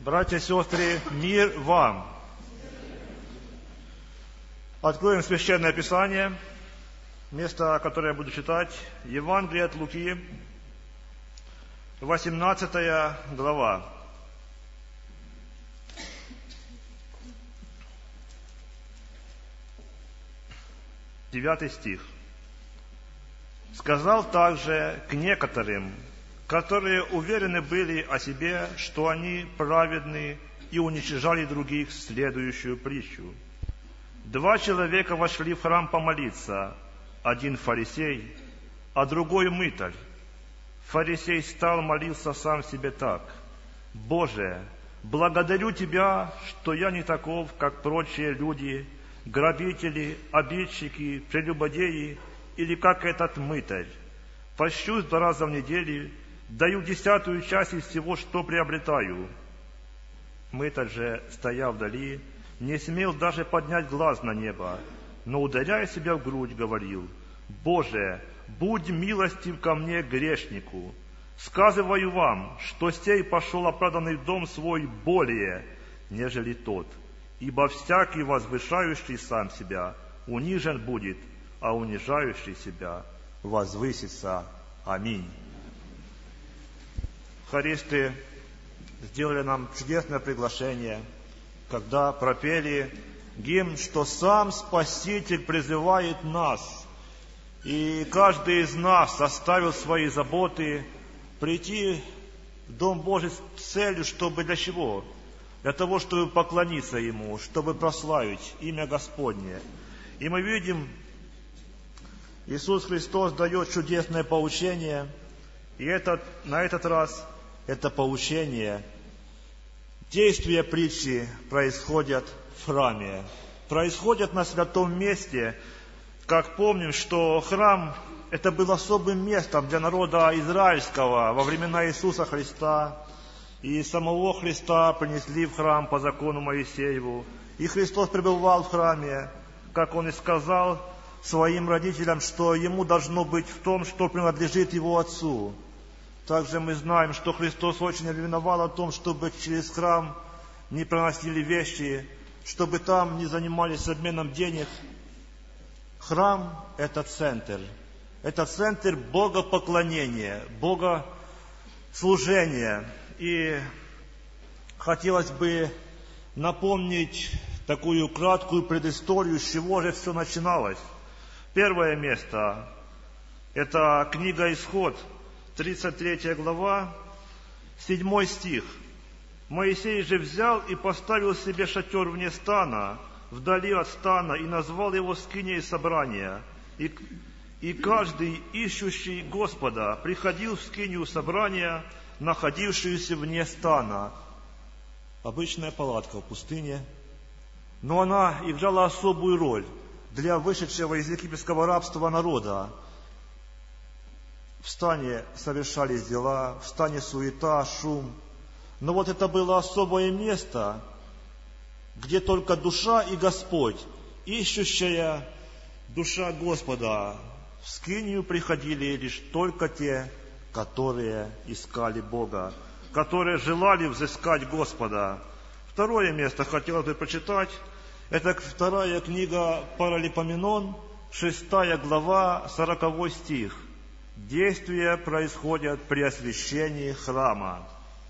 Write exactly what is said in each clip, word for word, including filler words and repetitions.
Братья и сестры, мир вам! Откроем Священное Писание, место, которое я буду читать, Евангелие от Луки, восемнадцатая глава. Девятый стих. «Сказал также к некоторым, которые уверены были о себе, что они праведны, и уничижали других, следующую притчу. Два человека вошли в храм помолиться, один фарисей, а другой мытарь. Фарисей стал, молился сам себе так: «Боже, благодарю Тебя, что я не таков, как прочие люди, грабители, обидчики, прелюбодеи, или как этот мытарь. Пощусь два раза в неделю, даю десятую часть из всего, что приобретаю». Мытарь же, стоя вдали, не смел даже поднять глаз на небо, но, ударяя себя в грудь, говорил: «Боже, будь милостив ко мне, грешнику. Сказываю вам, что сей пошел оправданный в дом свой более, нежели тот. Ибо всякий возвышающий сам себя унижен будет, а унижающий себя возвысится». Аминь. Хористы сделали нам чудесное приглашение, когда пропели гимн, что сам Спаситель призывает нас, и каждый из нас оставил свои заботы прийти в Дом Божий с целью, чтобы для чего? Для того, чтобы поклониться Ему, чтобы прославить имя Господне. И мы видим, Иисус Христос дает чудесное поучение, и этот, на этот раз это поучение, действия притчи происходят в храме, происходят на святом месте. Как помним, что храм – это был особым местом для народа израильского во времена Иисуса Христа, и самого Христа принесли в храм по закону Моисееву, и Христос пребывал в храме, как Он и сказал своим родителям, что Ему должно быть в том, что принадлежит Его Отцу. Также мы знаем, что Христос очень ревновал о том, чтобы через храм не проносили вещи, чтобы там не занимались обменом денег. Храм – это центр. Это центр богопоклонения, богослужения. И хотелось бы напомнить такую краткую предысторию, с чего же все начиналось. Первое место – это книга «Исход», тридцать третья глава, седьмой стих. «Моисей же взял и поставил себе шатер вне стана, вдали от стана, и назвал его скинией собрания. И, и каждый, ищущий Господа, приходил в скинию собрания, находившуюся вне стана». Обычная палатка в пустыне, но она играла особую роль для вышедшего из египетского рабства народа. В стане совершались дела, в стане суета, шум. Но вот это было особое место, где только душа и Господь, ищущая душа Господа. В скинию приходили лишь только те, которые искали Бога, которые желали взыскать Господа. Второе место хотелось бы прочитать. Это вторая книга Паралипоменон, шестая глава, сороковой стих. Действия происходят при освящении храма.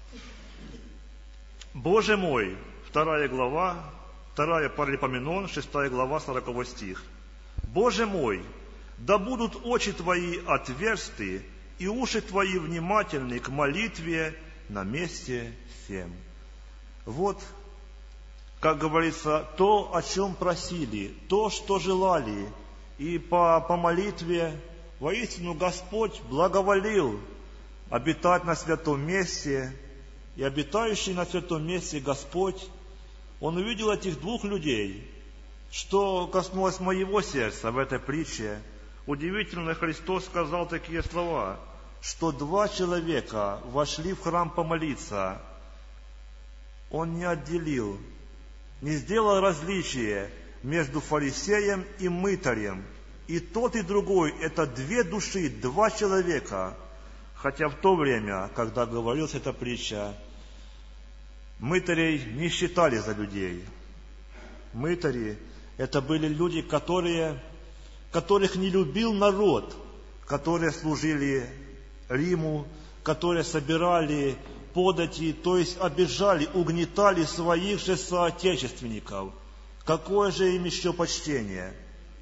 «Боже мой», вторая глава, вторая Паралипоменон, шестая глава, сороковой стих. «Боже мой, да будут очи Твои отверсты, и уши Твои внимательны к молитве на месте всем». Вот, как говорится, то, о чем просили, то, что желали, и по, по молитве воистину Господь благоволил обитать на святом месте, и обитающий на святом месте Господь, Он увидел этих двух людей. Что коснулось моего сердца в этой притче, удивительно, Христос сказал такие слова, что два человека вошли в храм помолиться. Он не отделил, не сделал различия между фарисеем и мытарем. И тот, и другой – это две души, два человека. Хотя в то время, когда говорилась эта притча, Мытарей не считали за людей. Мытари – это были люди, которые, которых не любил народ, которые служили Риму, которые собирали подати, то есть обижали, угнетали своих же соотечественников. Какое же им еще почтение?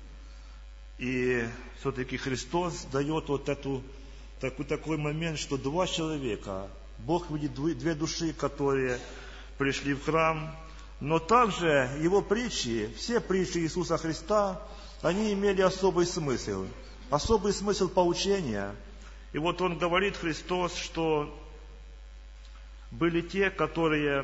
И все-таки Христос дает вот эту, такой, такой момент, что два человека, Бог видит две души, которые пришли в храм, но также его притчи, все притчи Иисуса Христа, они имели особый смысл, особый смысл поучения. И вот он говорит, Христос, что были те, которые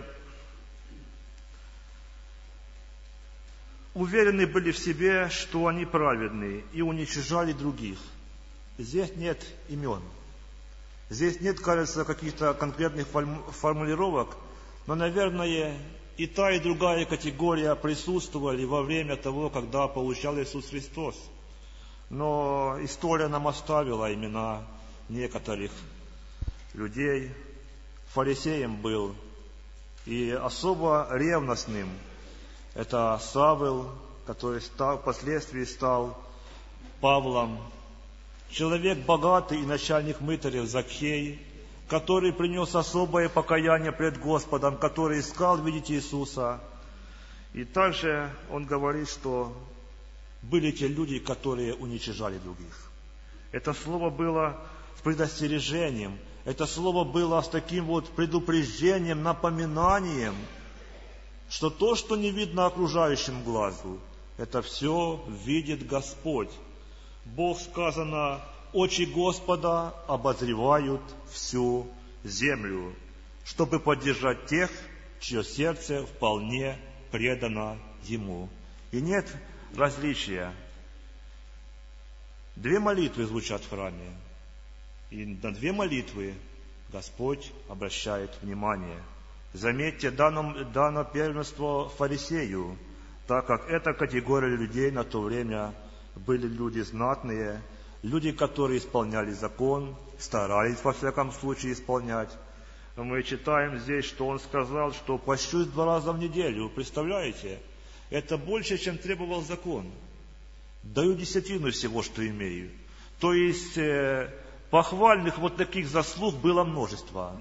уверены были в себе, что они праведны, и уничижали других. Здесь нет имен. Здесь нет, кажется, каких-то конкретных формулировок, но, наверное, и та, и другая категория присутствовали во время того, когда получал Иисус Христос. Но история нам оставила имена некоторых людей. Фарисеем был и особо ревностным. Это Савл, который стал, впоследствии стал Павлом. Человек богатый и начальник мытарей Закхей, который принес особое покаяние пред Господом, который искал видеть Иисуса. И также он говорит, что были те люди, которые уничижали других. Это слово было с предостережением, это слово было с таким вот предупреждением, напоминанием, что то, что не видно окружающим глазу, это все видит Господь. Бог, сказано, очи Господа обозревают всю землю, чтобы поддержать тех, чье сердце вполне предано Ему. И нет различия. Две молитвы звучат в храме, и на две молитвы Господь обращает внимание. Заметьте, дано, дано первенство фарисею, так как эта категория людей на то время были люди знатные, люди, которые исполняли закон, старались во всяком случае исполнять. Мы читаем здесь, что он сказал, что пощусь два раза в неделю. Представляете? Это больше, чем требовал закон. Даю десятину всего, что имею. То есть э, похвальных вот таких заслуг было множество.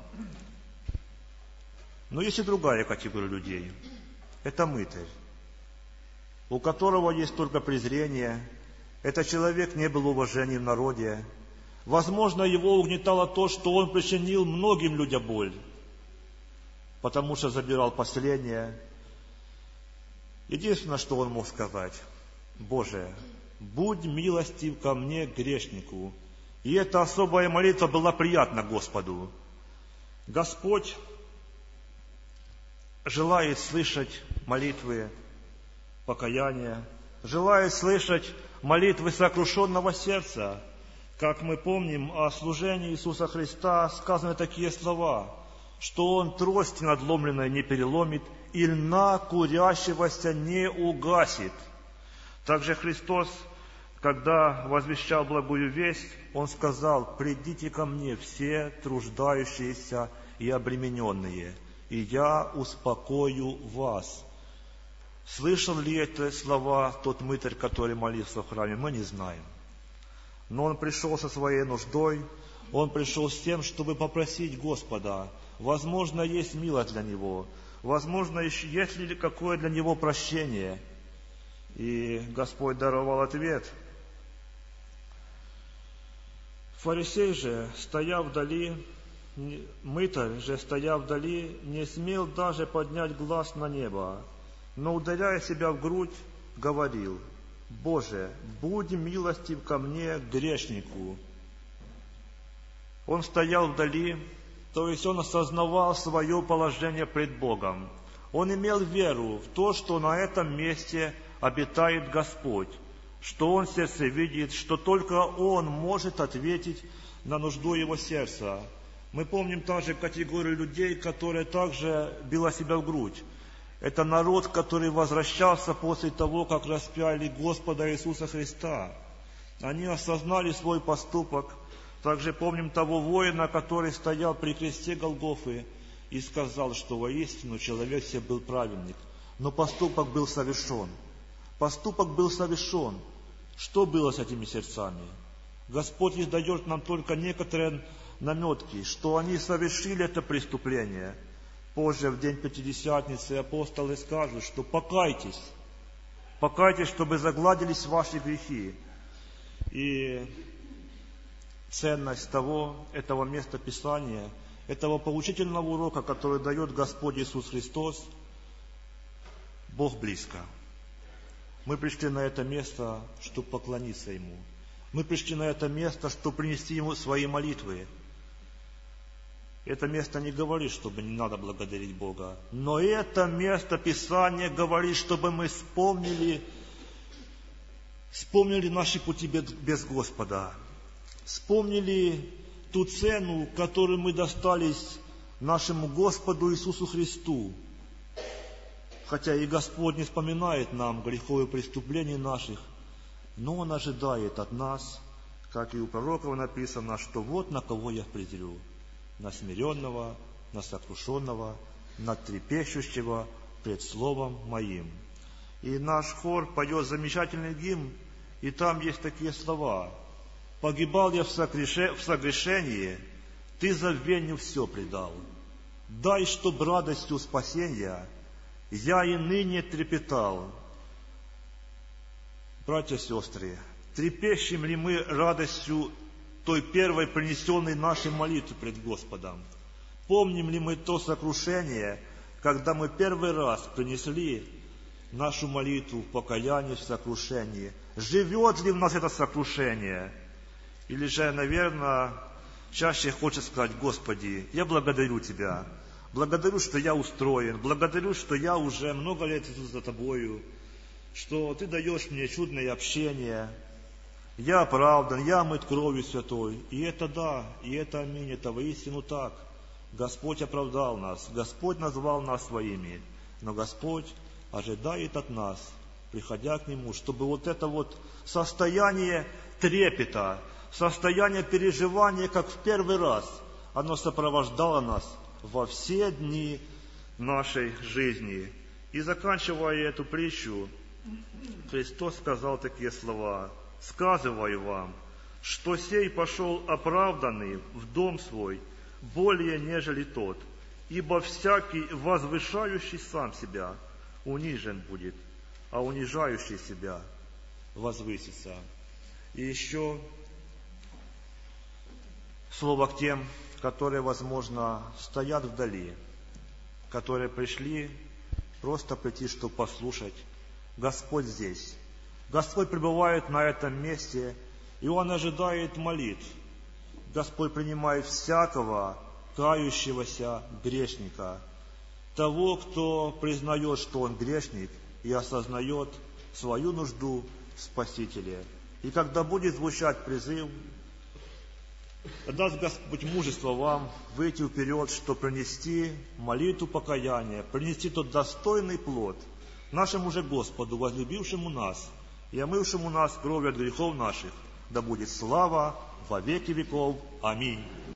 Но есть и другая категория людей. Это мытарь, у которого есть только презрение. Этот человек не был уважением в народе. Возможно, его угнетало то, что он причинил многим людям боль, потому что забирал последнее. Единственное, что он мог сказать: Боже, будь милостив ко мне, грешнику. И эта особая молитва была приятна Господу. Господь желает слышать молитвы покаяния, желает слышать молитвы сокрушенного сердца. Как мы помним о служении Иисуса Христа, сказаны такие слова, что Он трости надломленной не переломит, и льна курящегося не угасит. Также Христос, когда возвещал благую весть, Он сказал: «Придите ко мне все труждающиеся и обремененные, и я успокою вас». Слышал ли эти слова тот мытарь, который молился в храме, мы не знаем. Но он пришел со своей нуждой, он пришел с тем, чтобы попросить Господа. Возможно, есть милость для него, возможно, есть ли какое для него прощение. И Господь даровал ответ. Фарисей же, стоя вдали, мытарь же, стоя вдали, не смел даже поднять глаз на небо, но, ударяя себя в грудь, говорил: «Боже, будь милостив ко мне, грешнику». Он стоял вдали, то есть он осознавал свое положение пред Богом. Он имел веру в то, что на этом месте обитает Господь, что он в сердце видит, что только Он может ответить на нужду его сердца. Мы помним также категорию людей, которые также била себя в грудь. Это народ, который возвращался после того, как распяли Господа Иисуса Христа. Они осознали свой поступок. Также помним того воина, который стоял при кресте Голгофы. и сказал, что воистину человек себе был праведник, но поступок был совершен. Поступок был совершен. Что было с этими сердцами? Господь лишь дает нам только некоторые наметки, что они совершили это преступление. Позже, в день Пятидесятницы, апостолы скажут, что покайтесь, покайтесь, чтобы загладились ваши грехи. И ценность того, этого места Писания, этого поучительного урока, который дает Господь Иисус Христос, Бог близко. Мы пришли на это место, чтобы поклониться Ему. Мы пришли на это место, чтобы принести Ему свои молитвы. Это место не говорит, чтобы не надо благодарить Бога. Но это место Писания говорит, чтобы мы вспомнили, вспомнили наши пути без Господа. Вспомнили ту цену, которую мы достались нашему Господу Иисусу Христу. Хотя и Господь не вспоминает нам грехов и преступлений наших, но Он ожидает от нас, как и у пророков написано, что вот на кого я презрю. На смиренного, на сокрушенного, на трепещущего пред словом моим. И наш хор поет замечательный гимн, и там есть такие слова. «Погибал я в согрешении, Ты забвению все предал. Дай, чтоб радостью спасения я и ныне трепетал». Братья и сестры, трепещем ли мы радостью той первой принесенной нашей молитвы пред Господом? Помним ли мы то сокрушение, когда мы первый раз принесли нашу молитву в покаянии, в сокрушении? Живет ли в нас это сокрушение? Или же, наверное, чаще хочет сказать: Господи, я благодарю Тебя, благодарю, что я устроен, благодарю, что я уже много лет иду за Тобою, что Ты даешь мне чудное общение, я оправдан, я омыт кровью святой. И это да, и это аминь, это воистину так. Господь оправдал нас, Господь назвал нас своими, но Господь ожидает от нас, приходя к Нему, чтобы вот это вот состояние трепета, состояние переживания, как в первый раз, оно сопровождало нас во все дни нашей жизни. И заканчивая эту притчу, Христос сказал такие слова: «Сказываю вам, что сей пошел оправданный в дом свой более, нежели тот, ибо всякий, возвышающий сам себя, унижен будет, а унижающий себя возвысится». И еще слово к тем, которые, возможно, стоят вдали, которые пришли просто прийти, чтобы послушать. Господь здесь. Господь пребывает на этом месте, и Он ожидает молитв. Господь принимает всякого кающегося грешника, того, кто признает, что он грешник, и осознает свою нужду в Спасителе. И когда будет звучать призыв, даст Господь мужество вам выйти вперед, чтобы принести молитву покаяния, принести тот достойный плод нашему же Господу, возлюбившему нас и омывшему нас кровью от грехов наших. Да будет слава во веки веков. Аминь.